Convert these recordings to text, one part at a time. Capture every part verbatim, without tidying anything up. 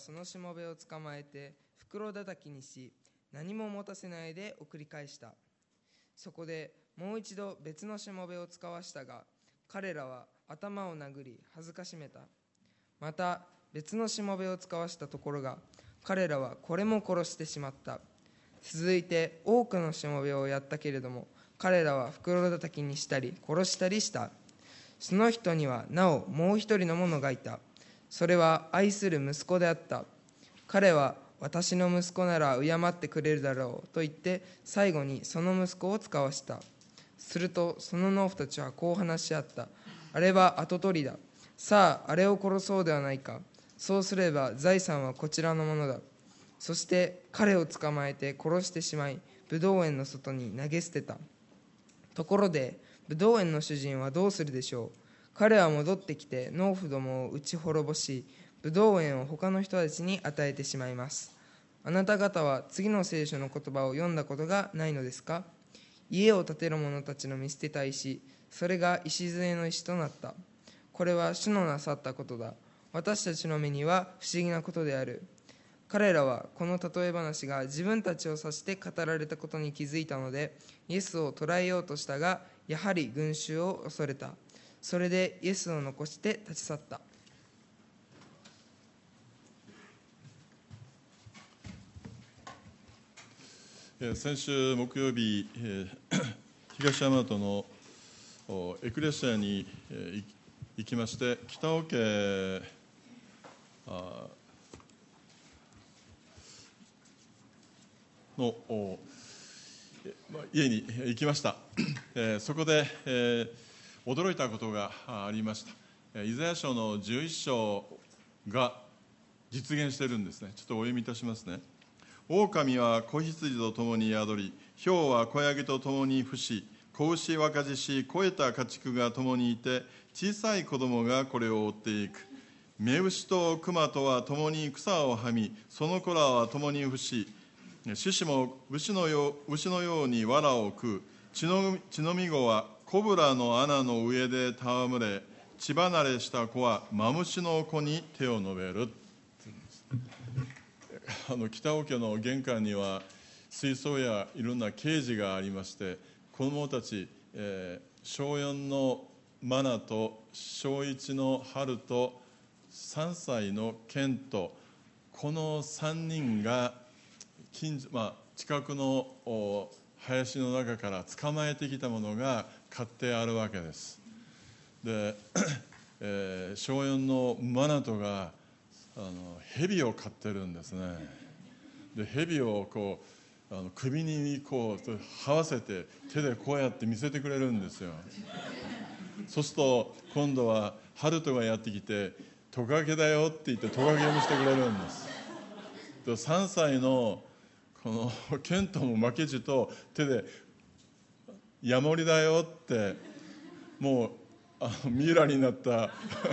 そのしもべを捕まえて袋叩きにし、何も持たせないで送り返した。そこでもう一度別のしもべを使わしたが、彼らは頭を殴り恥ずかしめた。また別のしもべを使わしたところが、彼らはこれも殺してしまった。続いて多くのしもべをやったけれども、彼らは袋叩きにしたり殺したりした。その人にはなおもう一人の者がいた。それは愛する息子であった。彼は私の息子なら敬ってくれるだろうと言って、最後にその息子を使わした。するとその農夫たちはこう話し合った。あれは跡取りだ。さああれを殺そうではないか。そうすれば財産はこちらのものだ。そして彼を捕まえて殺してしまい、ブドウ園の外に投げ捨てた。ところでブドウ園の主人はどうするでしょう。彼は戻ってきて農夫どもを打ち滅ぼし、ブドウ園を他の人たちに与えてしまいます。あなた方は次の聖書の言葉を読んだことがないのですか。家を建てる者たちの見捨てた石、それが礎の石となった。これは主のなさったことだ。私たちの目には不思議なことである。彼らはこの例え話が自分たちを指して語られたことに気づいたので、イエスを捕らえようとしたが、やはり群衆を恐れた。それでイエスを残して立ち去った。 先週木曜日、東大和のエクレシアに行きまして、北尾家の家に行きました。そこで驚いたことがありました。イザヤ書のじゅういっ章が実現しているんですね。ちょっとお読みいたしますね。狼は子羊と共に宿り、豹は子ヤギと共に伏し、子牛若獅子肥えた家畜が共にいて、小さい子供がこれを追っていく。雌牛と熊とは共に草をはみ、その子らは共に伏し、獅子も牛のよう、牛のように藁を食う。血の血のみ子はコブラの穴の上で戯れ、血離れした子はマムシの子に手を伸べる。あの北尾家の玄関には水槽やいろんなケージがありまして、子どもたち、えー、小よんのマナと小いちの春とさんさいのケント、このさんにんが近所、まあ、近くの林の中から捕まえてきたものが買ってあるわけです。で、えー、小よんのマナトがあの蛇を飼ってるんですね。で、蛇をこうあの首にこう這わせて手でこうやって見せてくれるんですよ。そうすると今度はハルトがやってきてトカゲだよって言ってトカゲを見せてくれるんです。で、さんさいのこのケントも負けじと手でヤモリだよってもうあのミイラになった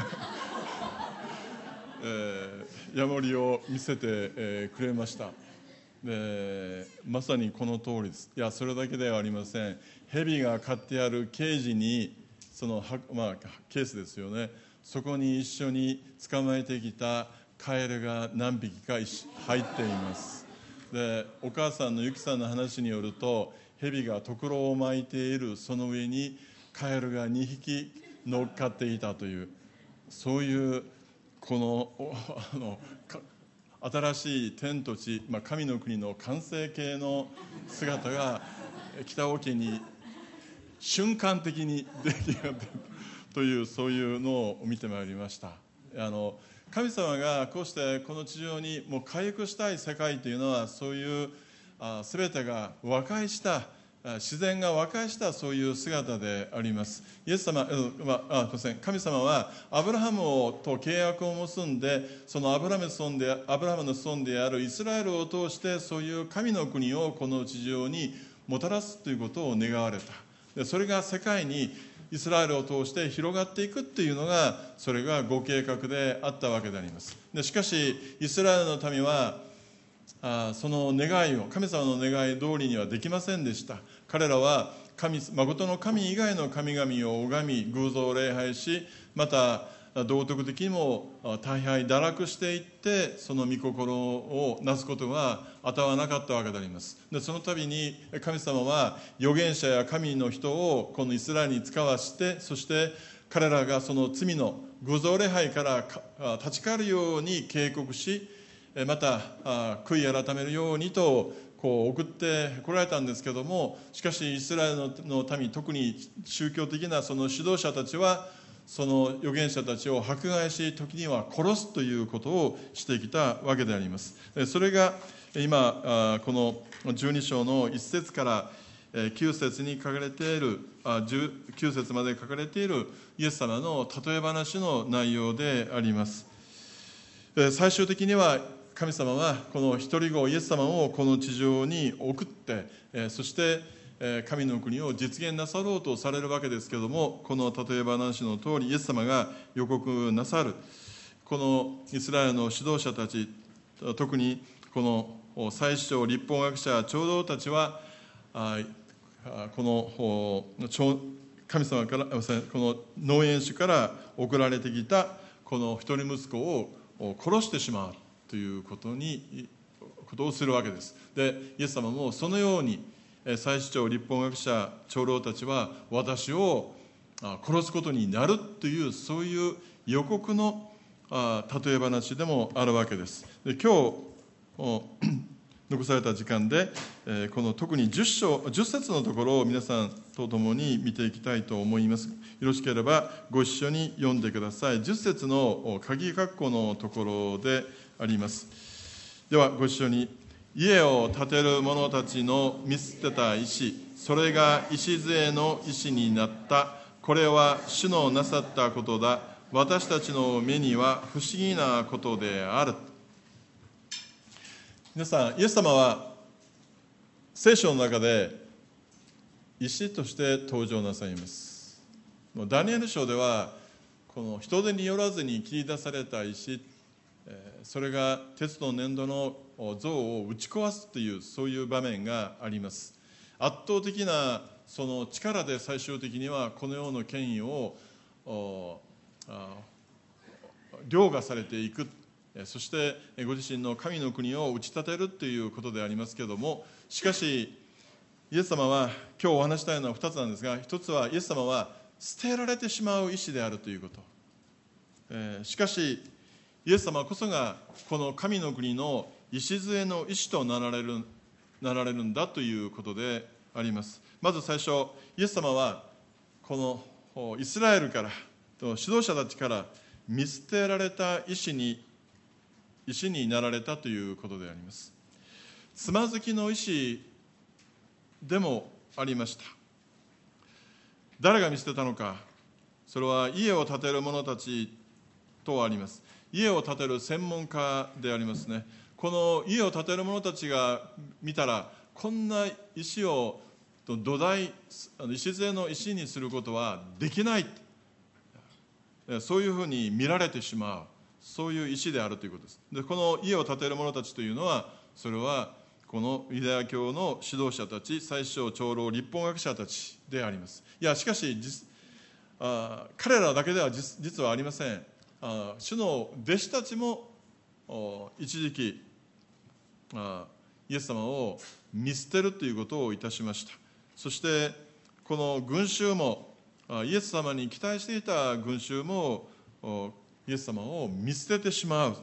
えー、ヤモリを見せて、えー、くれました。で、まさにこの通りです。いや、それだけではありません。蛇が飼ってあるケージにその、まあ、ケースですよね。そこに一緒に捕まえてきたカエルが何匹か入っています。で、お母さんのユキさんの話によると、蛇がとくろを巻いているその上にカエルがにひき乗っかっていたという、そういうこのあの新しい天と地、まあ、神の国の完成形の姿が北尾家に瞬間的に出来上がっているという、そういうのを見てまいりました。あの神様がこうしてこの地上にもう回復したい世界というのは、そういうあ全てが和解した自然が和解したそういう姿であります。イエス様、まあ、神様はアブラハムと契約を結んで、そのアブラハムの子孫で、アブラハムの子孫であるイスラエルを通してそういう神の国をこの地上にもたらすということを願われた。で、それが世界にイスラエルを通して広がっていくっていうのが、それがご計画であったわけであります。でしかしイスラエルの民はあその願いを、神様の願い通りにはできませんでした。彼らは神、誠の神以外の神々を拝み偶像を礼拝し、また道徳的にも大敗堕落していって、その御心をなすことが与わなかったわけであります。でその度に神様は預言者や神の人をこのイスラエルに使わして、そして彼らがその罪の偶像礼拝から立ち返るように警告し、また悔い改めるようにとこう送ってこられたんですけども、しかしイスラエルの民、特に宗教的なその指導者たちはその預言者たちを迫害し、時には殺すということをしてきたわけであります。それが今このじゅうに章のいち節からきゅう節に書かれている、じゅうきゅう節まで書かれているイエス様の例え話の内容であります。最終的には神様はこの一人子イエス様をこの地上に送って、そして神の国を実現なさろうとされるわけですけれども、この例え話の通りイエス様が予告なさるこのイスラエルの指導者たち、特にこの祭司長、律法学者、長老たちはこの神様から、この農園主から送られてきたこの一人息子を殺してしまうということにことをするわけです。でイエス様もそのように祭司長、律法学者、長老たちは私を殺すことになるという、そういう予告の例え話でもあるわけです。で今日残された時間でこの特にじゅっ章、じゅっ節のところを皆さんと共に見ていきたいと思います。よろしければご一緒に読んでください。じゅっ節の鍵括弧のところであります。ではご一緒に。家を建てる者たちの見捨てた石、それが礎の石になった。これは主のなさったことだ。私たちの目には不思議なことである。皆さん、イエス様は聖書の中で石として登場なさいます。ダニエル書ではこの人手によらずに切り出された石、それが鉄と粘土の像を打ち壊すという、そういう場面があります。圧倒的なその力で最終的にはこの世の権威を凌駕されていく、そしてご自身の神の国を打ち立てるということでありますけれども、しかしイエス様は今日お話したいのはふたつなんですが、ひとつはイエス様は捨てられてしまう石であるということ。しかしイエス様こそがこの神の国の礎の石となられる、なられるんだということであります。まず最初、イエス様はこのイスラエルから指導者たちから見捨てられた石に石になられたということであります。つまずきの石でもありました。誰が見捨てたのか、それは家を建てる者たちとあります。家を建てる専門家でありますね。この家を建てる者たちが見たら、こんな石を土台、礎の石にすることはできない、そういうふうに見られてしまう、そういう石であるということです。でこの家を建てる者たちというのは、それはこのユダヤ教の指導者たち、祭司長、長老、律法学者たちであります。いやしかし実あ彼らだけでは 実, 実はありません。あ主の弟子たちも一時期あイエス様を見捨てるということをいたしました。そしてこの群衆も、イエス様に期待していた群衆もイエス様を見捨ててしまう、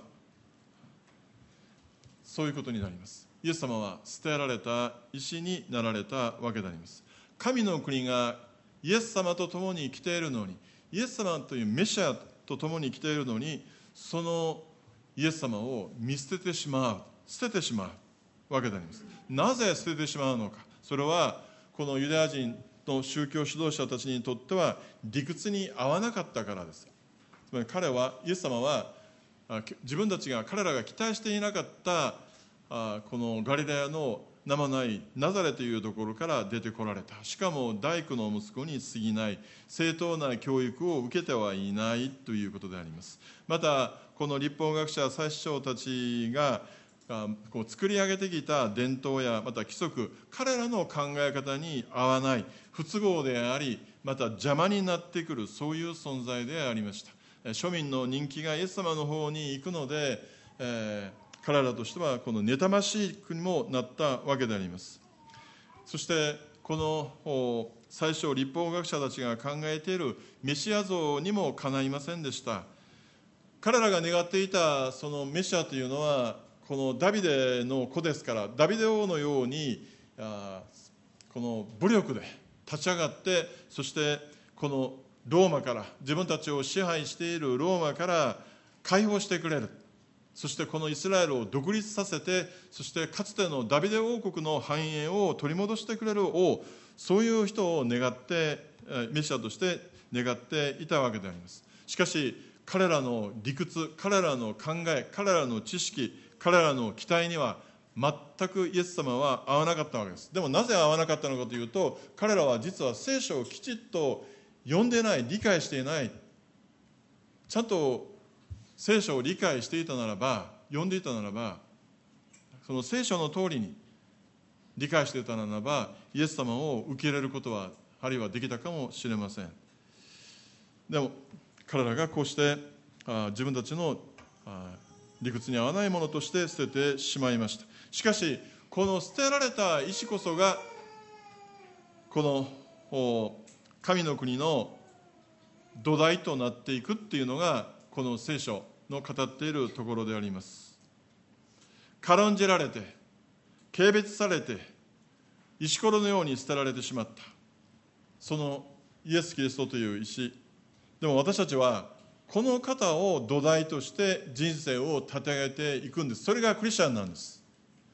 そういうことになります。イエス様は捨てられた石になられたわけであります。神の国がイエス様と共に来ているのに、イエス様というメシアと共に来ているのに、そのイエス様を見捨ててしまう、捨ててしまうわけであります。なぜ捨ててしまうのか。それはこのユダヤ人の宗教指導者たちにとっては理屈に合わなかったからです。つまり彼は、イエス様は自分たちが、彼らが期待していなかったこのガリラヤの名もないナザレというところから出てこられた。しかも大工の息子に過ぎない、正当な教育を受けてはいないということであります。またこの律法学者、祭司長たちがこう作り上げてきた伝統やまた規則、彼らの考え方に合わない、不都合であり、また邪魔になってくる、そういう存在でありました。 庶民の人気がイエス様の方に行くので、えー、彼らとしてはこの妬ましい国もなったわけであります。そしてこの最初律法学者たちが考えているメシア像にもかないませんでした。彼らが願っていたそのメシアというのはこのダビデの子ですから、ダビデ王のようにあこの武力で立ち上がって、そしてこのローマから、自分たちを支配しているローマから解放してくれる、そしてこのイスラエルを独立させて、そしてかつてのダビデ王国の繁栄を取り戻してくれる王、そういう人を願って、メシアとして願っていたわけであります。しかし彼らの理屈、彼らの考え、彼らの知識、彼らの期待には全くイエス様は合わなかったわけです。でもなぜ合わなかったのかというと、彼らは実は聖書をきちっと読んでない、理解していない。ちゃんと聖書を理解していたならば、読んでいたならば、その聖書の通りに理解していたならば、イエス様を受け入れることはあるいはできたかもしれません。でも彼らがこうしてあ自分たちのあ理屈に合わないものとして捨ててしまいました。しかしこの捨てられた石こそがこの神の国の土台となっていくっていうのがこの聖書の語っているところであります。軽んじられて軽蔑されて石ころのように捨てられてしまった、そのイエス・キリストという石。でも私たちはこの方を土台として人生を立て上げていくんです。それがクリスチャンなんです。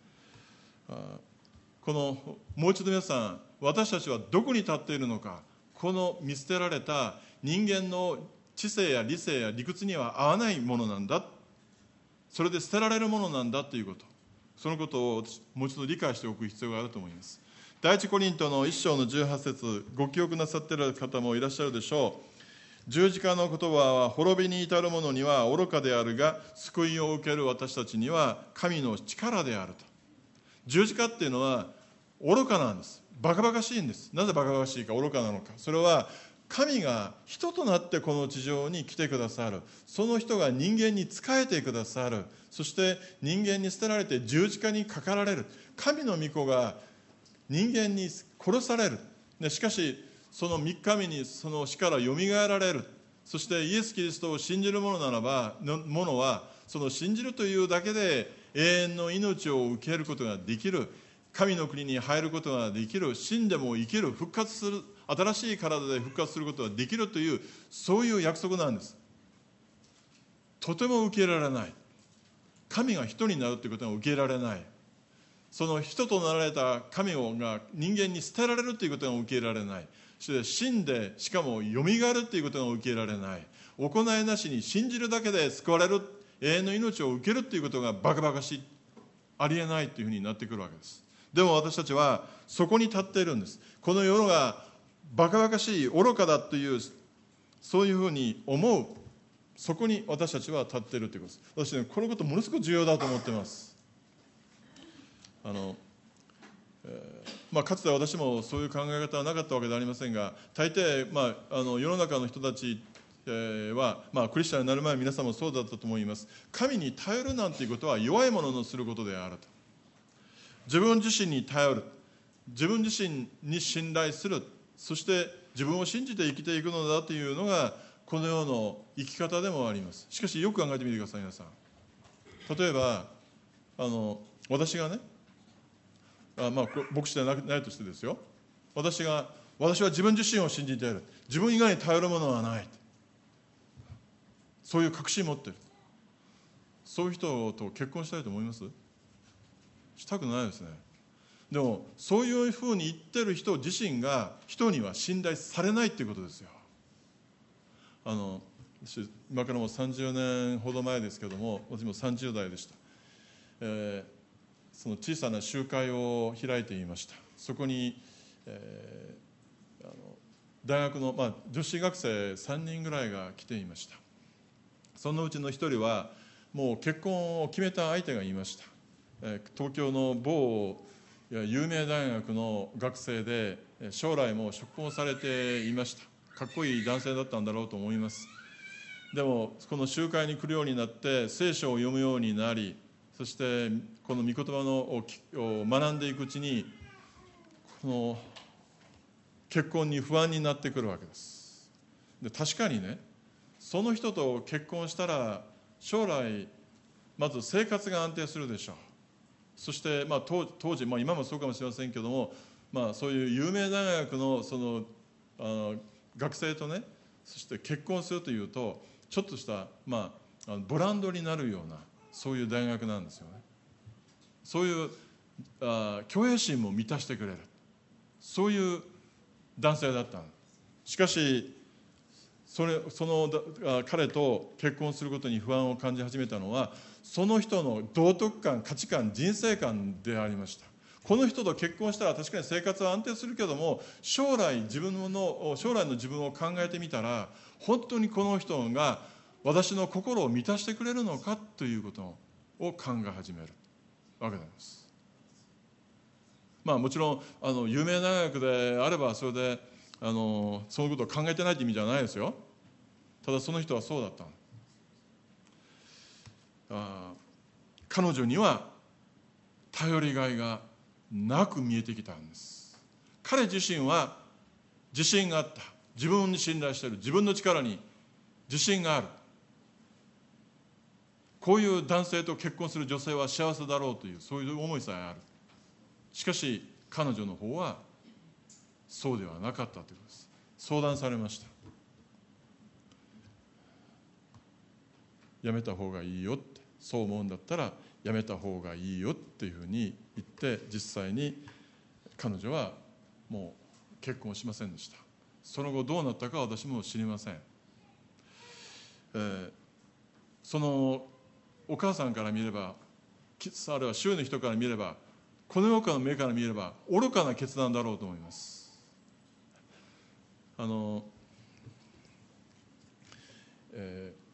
このもう一度皆さん、私たちはどこに立っているのか。この見捨てられた人間の知性や理性や理屈には合わないものなんだ、それで捨てられるものなんだということ、そのことをもう一度理解しておく必要があると思います。第一コリントの一章のじゅうはち節、ご記憶なさっている方もいらっしゃるでしょう。十字架の言葉は滅びに至る者には愚かであるが、救いを受ける私たちには神の力であると。十字架っていうのは愚かなんです。バカバカしいんです。なぜバカバカしいか、愚かなのか。それは神が人となってこの地上に来てくださる。その人が人間に仕えてくださる。そして人間に捨てられて十字架にかかられる。神の御子が人間に殺される。しかしその三日目にその死からよみがえられる。そしてイエス・キリストを信じる者ならばものはその信じるというだけで永遠の命を受けることができる。神の国に入ることができる。死んでも生きる、復活する、新しい体で復活することができるという、そういう約束なんです。とても受け入れられない。神が人になるということが受け入れられない。その人となられた神が人間に捨てられるということが受け入れられない。そして死んでしかもよみがえるということが受け入れられない。行いなしに信じるだけで救われる、永遠の命を受けるということがバカバカしい、ありえないというふうになってくるわけです。でも私たちはそこに立っているんです。この世がバカバカしい、愚かだというそういうふうに思う、そこに私たちは立っているということです。私ね、このことものすごく重要だと思っています。あの、えーまあ、かつて私もそういう考え方はなかったわけではありませんが、大抵、まあ、あの世の中の人たちは、まあ、クリスチャンになる前皆さんもそうだったと思います。神に頼るなんていうことは弱い者のすることであると。自分自身に頼る、自分自身に信頼する、そして自分を信じて生きていくのだというのがこの世の生き方でもあります。しかしよく考えてみてください皆さん。例えばあの私がね、あ、まあ、牧師ではないとしてですよ、私が私は自分自身を信じている、自分以外に頼るものはない、そういう確信を持っている、そういう人と結婚したいと思います？したくないですね。でもそういうふうに言ってる人自身が人には信頼されないっていうことですよ。あの今からもうさんじゅうねんほど前ですけども、私もさんじゅう代でした、えー、その小さな集会を開いていました。そこに、えー、あの大学の、まあ、女子学生さんにんぐらいが来ていました。そのうちのひとりはもう結婚を決めた相手がいました。東京の某有名大学の学生で、将来も職をされていました。かっこいい男性だったんだろうと思います。 でもこの集会に来るようになって聖書を読むようになり、そしてこの御言葉のを学んでいくうちに、この結婚に不安になってくるわけです。で、確かにね、その人と結婚したら将来まず生活が安定するでしょう。そして、まあ、当, 当時、まあ、今もそうかもしれませんけども、まあ、そういう有名大学 の, そのあの学生とね、そして結婚するというとちょっとした、まあ、ブランドになるような、そういう大学なんですよね。そういうあ虚栄心も満たしてくれる、そういう男性だったの。しかしそれその彼と結婚することに不安を感じ始めたのは、その人の道徳観、価値観、人生観でありました。この人と結婚したら確かに生活は安定するけども、将来自分の将来の自分を考えてみたら、本当にこの人が私の心を満たしてくれるのかということを考え始めるわけなんです。まあもちろんあの有名大学であればそれであのそういうことを考えてないという意味じゃないですよ。ただその人はそうだったの。あ彼女には頼りがいがなく見えてきたんです。彼自身は自信があった。自分に信頼している。自分の力に自信がある。こういう男性と結婚する女性は幸せだろうという、そういう思いさえある。しかし彼女の方はそうではなかったということです。相談されました。やめた方がいいよって、そう思うんだったらやめた方がいいよっていうふうに言って、実際に彼女はもう結婚しませんでした。その後どうなったか私も知りません。えー、そのお母さんから見れば、あるいは周囲の人から見れば、この世の目から見れば愚かな決断だろうと思います。あの、えー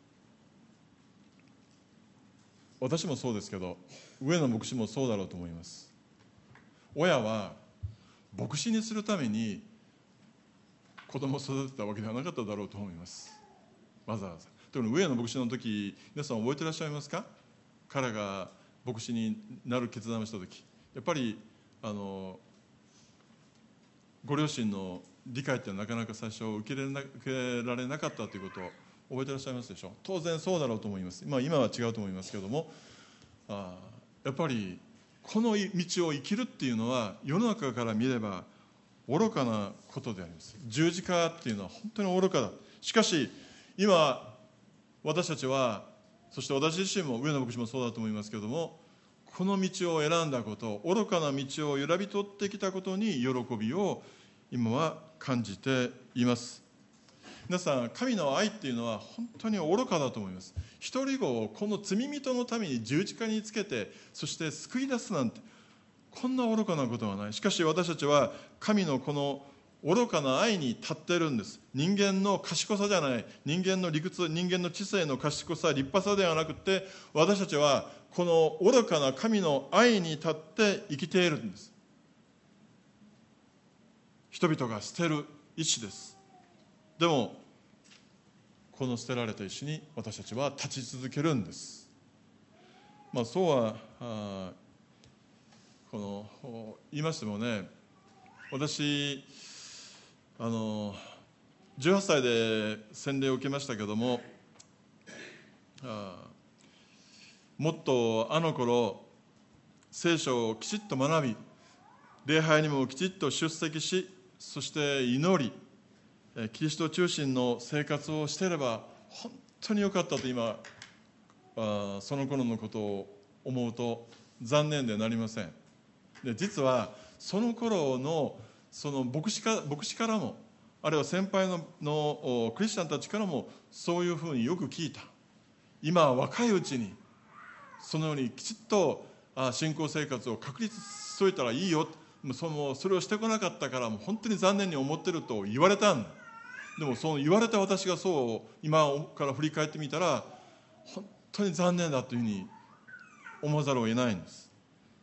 私もそうですけど、上野牧師もそうだろうと思います。親は牧師にするために子供を育てたわけではなかっただろうと思います。わざわざ。特に上野牧師の時、皆さん覚えていらっしゃいますか？彼が牧師になる決断をした時、やっぱりあのご両親の理解ってなかなか最初受け入れな、受けられなかったということを覚えていらっしゃいますでしょう。当然そうだろうと思います。まあ、今は違うと思いますけども、あやっぱりこの道を生きるっていうのは世の中から見れば愚かなことであります。十字架っていうのは本当に愚かだ。しかし今私たちは、そして私自身も上野牧師もそうだと思いますけども、この道を選んだこと、愚かな道を選び取ってきたことに喜びを今は感じています。皆さん、神の愛っていうのは本当に愚かだと思います。一人子をこの罪人のために十字架につけて、そして救い出すなんて、こんな愚かなことはない。しかし私たちは神のこの愚かな愛に立っているんです。人間の賢さじゃない、人間の理屈、人間の知性の賢さ、立派さではなくて、私たちはこの愚かな神の愛に立って生きているんです。人々が捨てる石です。でもこの捨てられた石に私たちは立ち続けるんです。まあそうはあこの言いましてもね、私あのじゅうはっさいで洗礼を受けましたけども、あもっとあの頃聖書をきちっと学び、礼拝にもきちっと出席し、そして祈り、キリスト中心の生活をしていれば本当に良かったと今あその頃のことを思うと残念でなりません。で実はその頃のその牧師か牧師からも、あるいは先輩 の, のクリスチャンたちからもそういうふうによく聞いた。今若いうちにそのようにきちっと信仰生活を確立しといたらいいよ、そのそれをしてこなかったからもう本当に残念に思ってると言われたんだ。でもその言われた私がそう今から振り返ってみたら本当に残念だというふうに思わざるを得ないんです。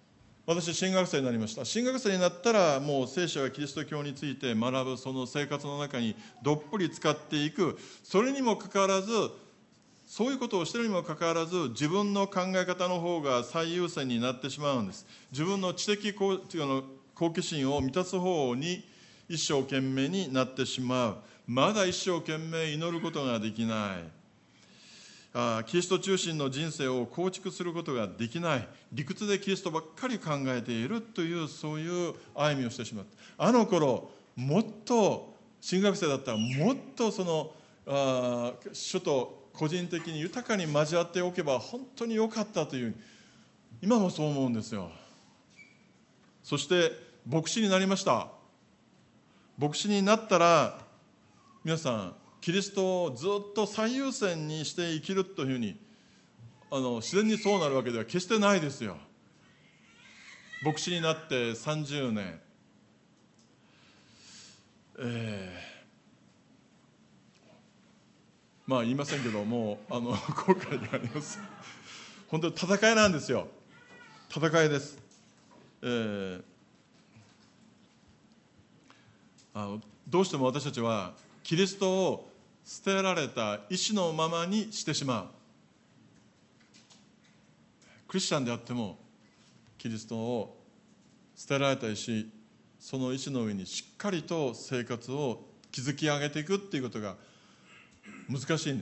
私、神学生になりました。神学生になったら、もう聖書やキリスト教について学ぶ、その生活の中にどっぷり使っていく。それにもかかわらず、そういうことをしているにもかかわらず、自分の考え方の方が最優先になってしまうんです。自分の知的好奇心を満たす方に一生懸命になってしまう。まだ一生懸命祈ることができない。あキリスト中心の人生を構築することができない。理屈でキリストばっかり考えているという、そういう歩みをしてしまった。あの頃、もっと、神学生だったらもっとその、あ主と個人的に豊かに交わっておけば本当に良かったという、今もそう思うんですよ。そして牧師になりました。牧師になったら、皆さん、キリストをずっと最優先にして生きるというふうに、あの自然にそうなるわけでは決してないですよ。牧師になってさんじゅうねん、えー、まあ言いませんけども、あの後悔があります。本当に戦いなんですよ。戦いです。えー、あのどうしても私たちはキリストを捨てられた意志のままにしてしまう。クリスチャンであってもキリストを捨てられた意志、その意志の上にしっかりと生活を築き上げていくっていうことが難しいんです。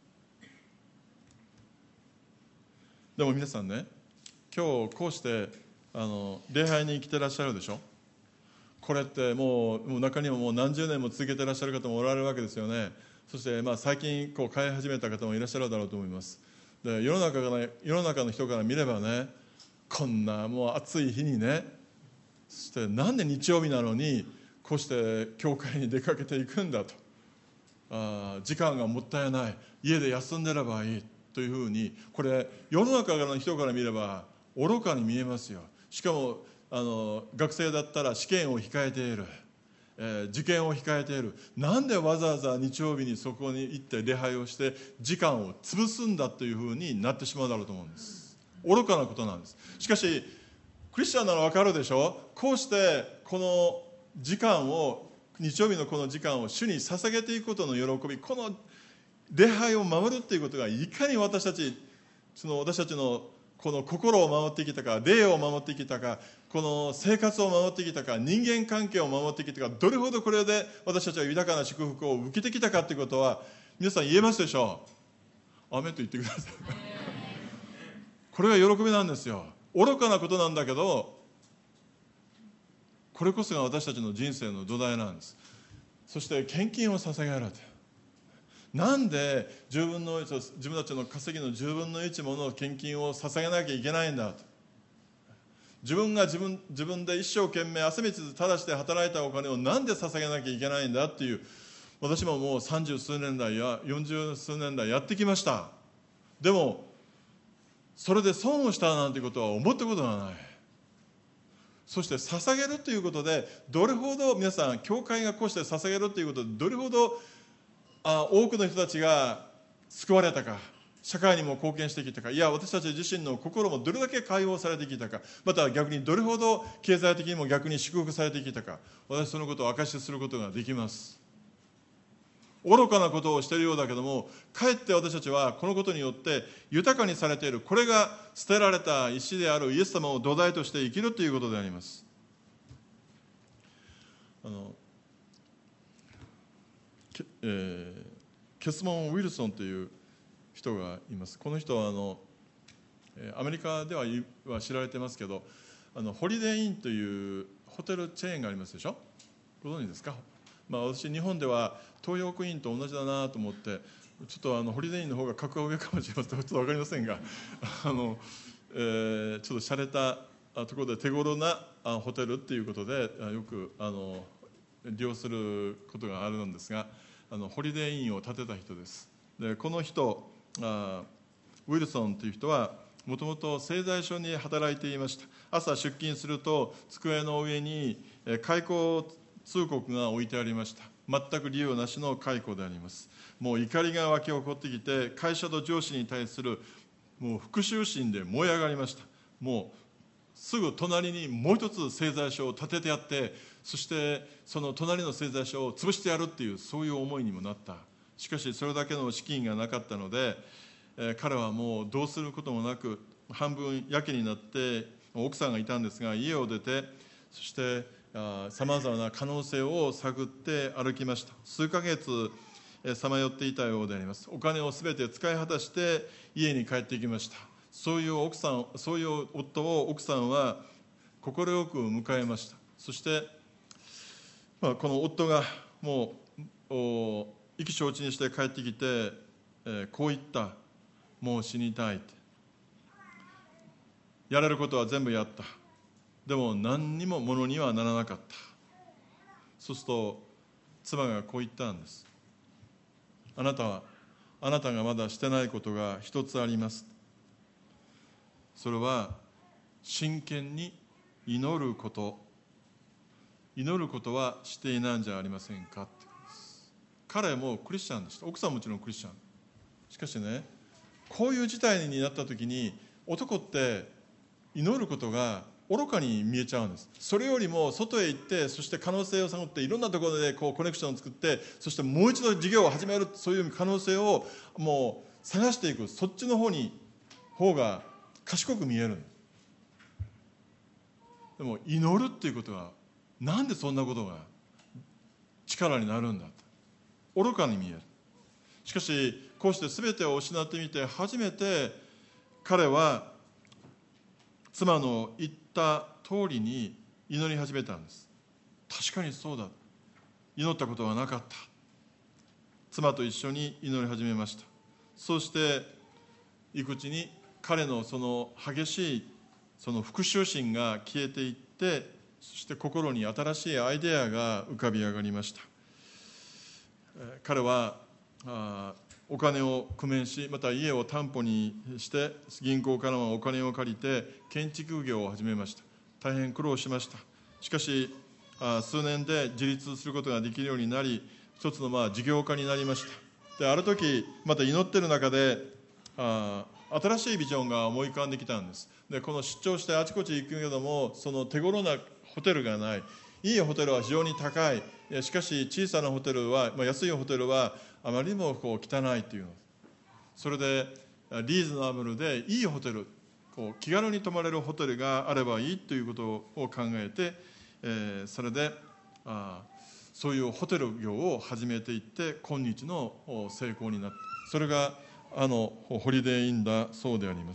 でも皆さんね、今日こうしてあの礼拝に来てらっしゃるでしょ。これってもう、もう中にももう何十年も続けてらっしゃる方もおられるわけですよね。そしてまあ最近こう飼い始めた方もいらっしゃるだろうと思います。で世の中から世の中の人から見ればね、こんなもう暑い日にね、そしてなんで日曜日なのにこうして教会に出かけていくんだと、あ時間がもったいない、家で休んでればいいというふうに、これ世の中の人から見れば愚かに見えますよ。しかもあの学生だったら試験を控えている、えー、受験を控えている。なんでわざわざ日曜日にそこに行って礼拝をして時間を潰すんだというふうになってしまうだろうと思うんです。愚かなことなんです。しかしクリスチャンなの分かるでしょ。こうしてこの時間を、日曜日のこの時間を主に捧げていくことの喜び、この礼拝を守るということがいかに私たち、その私たちのこの心を守ってきたか、霊を守ってきたか、この生活を守ってきたか、人間関係を守ってきたか、どれほどこれで私たちは豊かな祝福を受けてきたかということは皆さん言えますでしょう。アメンと言ってください。これが喜びなんですよ。愚かなことなんだけど、これこそが私たちの人生の土台なんです。そして献金を捧げられて、なんで自分の自分たちの稼ぎのじゅうぶんのいちもの献金を捧げなきゃいけないんだと。自分が自分自分で一生懸命汗水垂らして働いたお金をなんで捧げなきゃいけないんだっていう、私ももう三十数年代や四十数年代やってきました。でもそれで損をしたなんてことは思ったことがない。そして捧げるということでどれほど皆さん、教会がこうして捧げるということでどれほどあ多くの人たちが救われたか、社会にも貢献してきたか、いや私たち自身の心もどれだけ解放されてきたか、また逆にどれほど経済的にも逆に祝福されてきたか、私そのことを証しすることができます。愚かなことをしているようだけども、かえって私たちはこのことによって豊かにされている。これが捨てられた石であるイエス様を土台として生きるということであります。あのケ,、えー、ケスモン・ウィルソンという人がいます。この人はあのアメリカでは知られてますけど、あのホリデーインというホテルチェーンがありますでしょ。ご存知ですか。まあ、私日本では東洋クイーンと同じだなと思って、ちょっとあのホリデーインの方が格が上かもしれません。ちょっと分かりませんがあの、えー、ちょっと洒落たところで手頃なホテルっていうことでよくあの利用することがあるんですが、あのホリデーインを建てた人です。でこの人あウィルソンという人はもともと製材所に働いていました。朝出勤すると机の上に解雇通告が置いてありました。全く理由なしの解雇であります。もう怒りが湧き起こってきて、会社と上司に対するもう復讐心で燃え上がりました。もうすぐ隣にもう一つ製材所を建ててやって、そしてその隣の製材所を潰してやるっていう、そういう思いにもなった。しかしそれだけの資金がなかったので、えー、彼はもうどうすることもなく、半分やけになって、奥さんがいたんですが、家を出て、そしてさまざまな可能性を探って歩きました。数ヶ月さまよっていたようであります。お金をすべて使い果たして家に帰ってきました。そういう奥さん、そういう夫を奥さんは快く迎えました。そして、まあ、この夫がもう意気消沈にして帰ってきて、えー、こう言った。もう死にたいって。やれることは全部やった。でも何にもものにはならなかった。そうすると妻がこう言ったんです。あなたはあなたがまだしてないことが一つあります。それは真剣に祈ること。祈ることはしていないんじゃありませんかって。彼もクリスチャンでした。奥さんももちろんクリスチャン。しかしね、こういう事態になった時に男って祈ることが愚かに見えちゃうんです。それよりも外へ行って、そして可能性を探って、いろんなところでこうコネクションを作って、そしてもう一度事業を始める、そういう可能性をもう探していく、そっちの方に方が賢く見える。でも祈るっていうことは、なんでそんなことが力になるんだと愚かに見える。しかしこうして全てを失ってみて、初めて彼は妻の言った通りに祈り始めたんです。確かにそうだ。祈ったことはなかった。妻と一緒に祈り始めました。そうしていくうちに彼のその激しいその復讐心が消えていって、そして心に新しいアイデアが浮かび上がりました。彼はあお金を工面し、また家を担保にして銀行からお金を借りて建築業を始めました。大変苦労しました。しかし数年で自立することができるようになり、一つのまあ事業家になりました。である時また祈っている中であ新しいビジョンが思い浮かんできたんです。でこの出張してあちこち行くけども、その手頃なホテルがない。いいホテルは非常に高い。しかし小さなホテルは、まあ、安いホテルはあまりにもこう汚いというの。それでリーズナブルでいいホテル、こう気軽に泊まれるホテルがあればいいということを考えて、えー、それであそういうホテル業を始めていって、今日の成功になった。それがあのホリデーインだそうであります。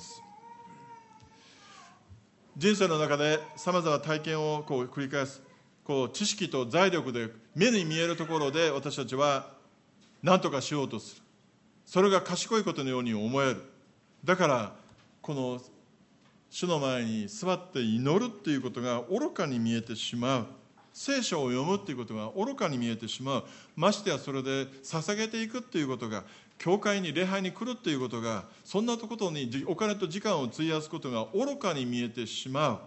人生の中でさまざまな体験をこう繰り返す。こう知識と財力で目に見えるところで私たちは何とかしようとする。それが賢いことのように思える。だからこの主の前に座って祈るっていうことが愚かに見えてしまう。聖書を読むっていうことが愚かに見えてしまう。ましてやそれで捧げていくっていうことが、教会に礼拝に来るっていうことが、そんなことにお金と時間を費やすことが愚かに見えてしまう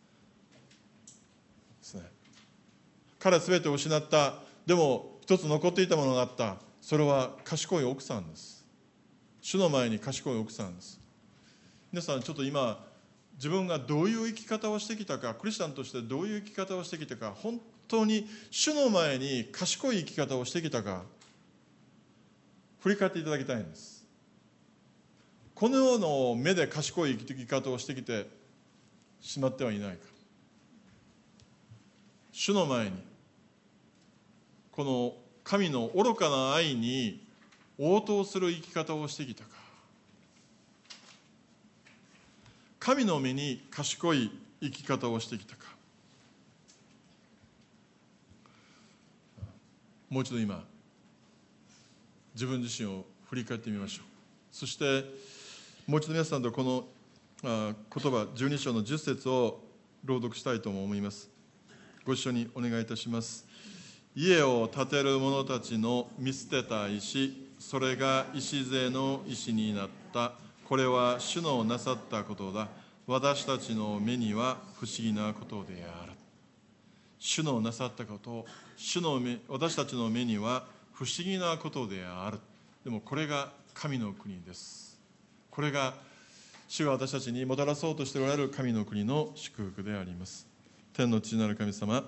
ですね。彼は全てを失った。でも一つ残っていたものがあった。それは賢い奥さんです。主の前に賢い奥さんです。皆さんちょっと今自分がどういう生き方をしてきたか、クリスチャンとしてどういう生き方をしてきたか、本当に主の前に賢い生き方をしてきたか、振り返っていただきたいんです。この世の目で賢い生き方をしてきてしまってはいないか。主の前にこの神の愚かな愛に応答する生き方をしてきたか。神の目に賢い生き方をしてきたか。もう一度今自分自身を振り返ってみましょう。そしてもう一度皆さんとこのあ言葉じゅうに章のじゅっ節を朗読したいと思います。ご一緒にお願いいたします。家を建てる者たちの見捨てた石、それが礎の石になった。これは主のなさったことだ。私たちの目には不思議なことである。主のなさったこと、主の目、私たちの目には不思議なことである。でもこれが神の国です。これが主が私たちにもたらそうとしておられる神の国の祝福であります。天の父なる神様、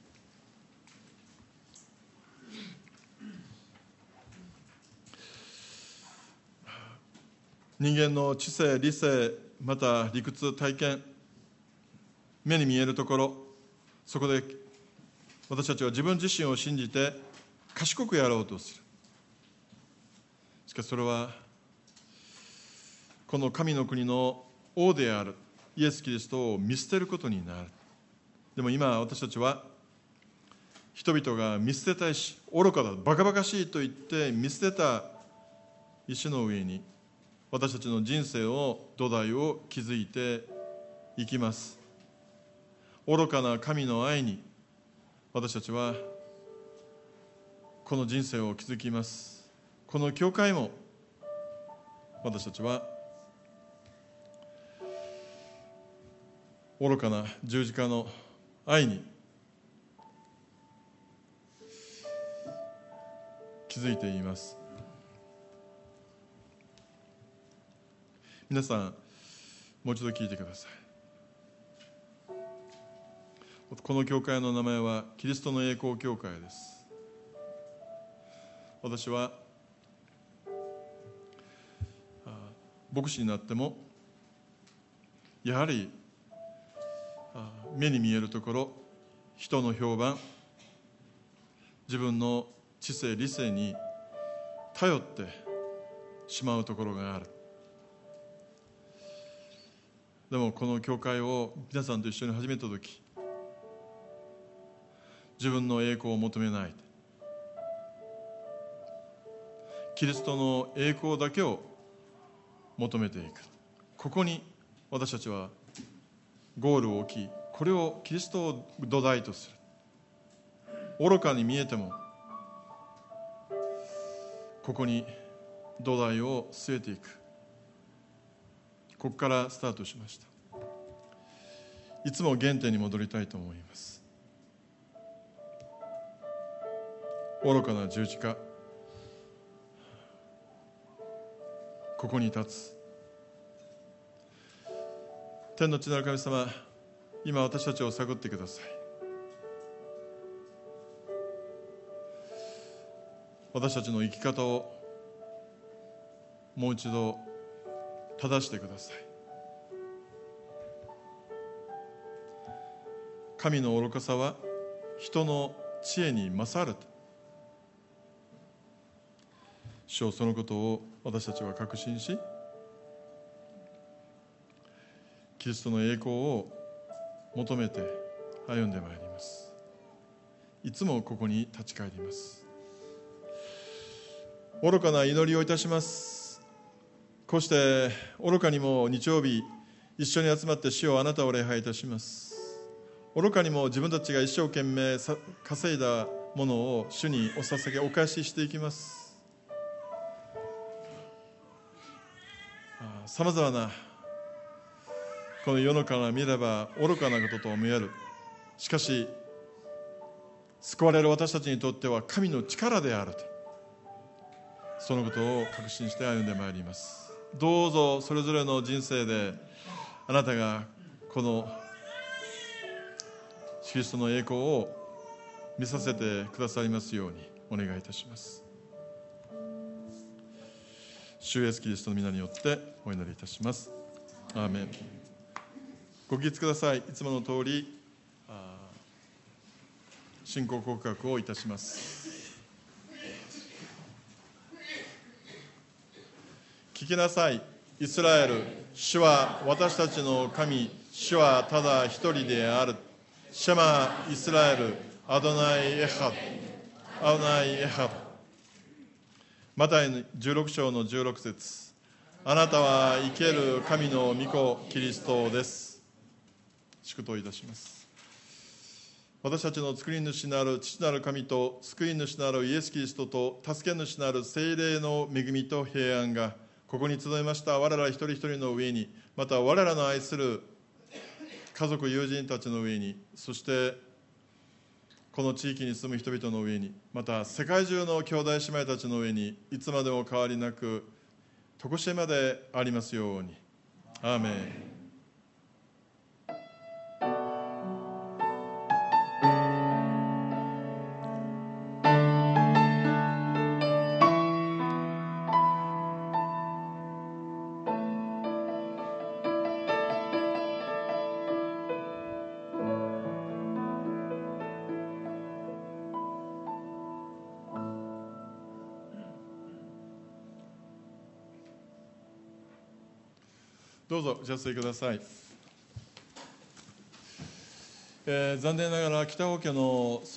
人間の知性、理性、また理屈、体験、目に見えるところ、そこで私たちは自分自身を信じて賢くやろうとする。しかしそれはこの神の国の王であるイエス・キリストを見捨てることになる。でも今私たちは人々が見捨てた石、愚かだ、バカバカしいと言って見捨てた石の上に私たちの人生を土台を築いていきます。愚かな神の愛に私たちはこの人生を築きます。この教会も私たちは愚かな十字架の愛に築いています。皆さん、もう一度聞いてください。この教会の名前はキリストの栄光教会です。私は牧師になってもやはり目に見えるところ、人の評判、自分の知性理性に頼ってしまうところがある。でもこの教会を皆さんと一緒に始めたとき、自分の栄光を求めない、キリストの栄光だけを求めていく。ここに私たちはゴールを置き、これをキリストを土台とする。愚かに見えてもここに土台を据えていく。ここからスタートしました。いつも原点に戻りたいと思います。愚かな十字架、ここに立つ。天の地なる神様、今私たちを探ってください。私たちの生き方をもう一度正してください。神の愚かさは人の知恵に勝ると。主よ、そのことを私たちは確信し、キリストの栄光を求めて歩んでまいります。いつもここに立ち返ります。愚かな祈りをいたします。こうして愚かにも日曜日一緒に集まって主よ、あなたを礼拝いたします。愚かにも自分たちが一生懸命稼いだものを主にお捧げお返ししていきます。さまざまなこの世のから見れば愚かなことと思える。しかし救われる私たちにとっては神の力であると、そのことを確信して歩んでまいります。どうぞそれぞれの人生であなたがこのキリストの栄光を見させてくださいますようにお願いいたします。主イエスキリストの皆によってお祈りいたします。アーメン。ご起立ください。いつもの通り信仰告白をいたします。聞きなさい、イスラエル。主は私たちの神、主はただ一人である。シェマイスラエル、アドナイエハド、アドナイエハド。マタイじゅうろく章のじゅうろく節。あなたは生ける神の御子キリストです。祝祷いたします。私たちの作り主なる父なる神と救い主なるイエス・キリストと助け主なる聖霊の恵みと平安がここに集いました我ら一人一人の上に、また我らの愛する家族友人たちの上に、そしてこの地域に住む人々の上に、また世界中の兄弟姉妹たちの上にいつまでも変わりなく常しえまでありますように。 アーメン。どうぞお茶水ください。えー、残念ながら北尾家の